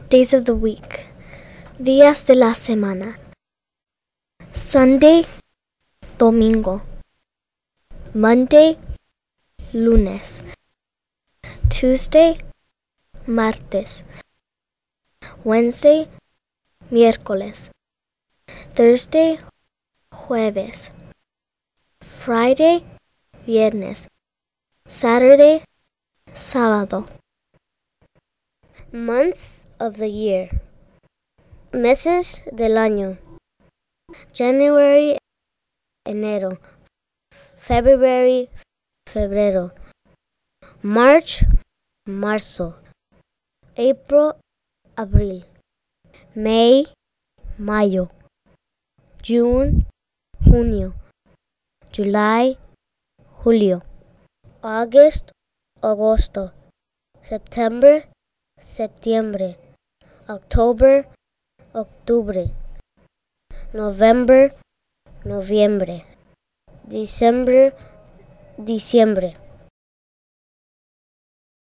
Days of the week. Días de la semana. Sunday, domingo. Monday, lunes. Tuesday, martes. Wednesday, miércoles. Thursday, jueves. Friday, viernes. Saturday, sábado. Months of the year. Meses del año. January, enero. February, febrero. March, marzo. April, abril. May, mayo. June, junio. July, julio. August, agosto. September, septiembre. October, octubre. November, noviembre. December, diciembre.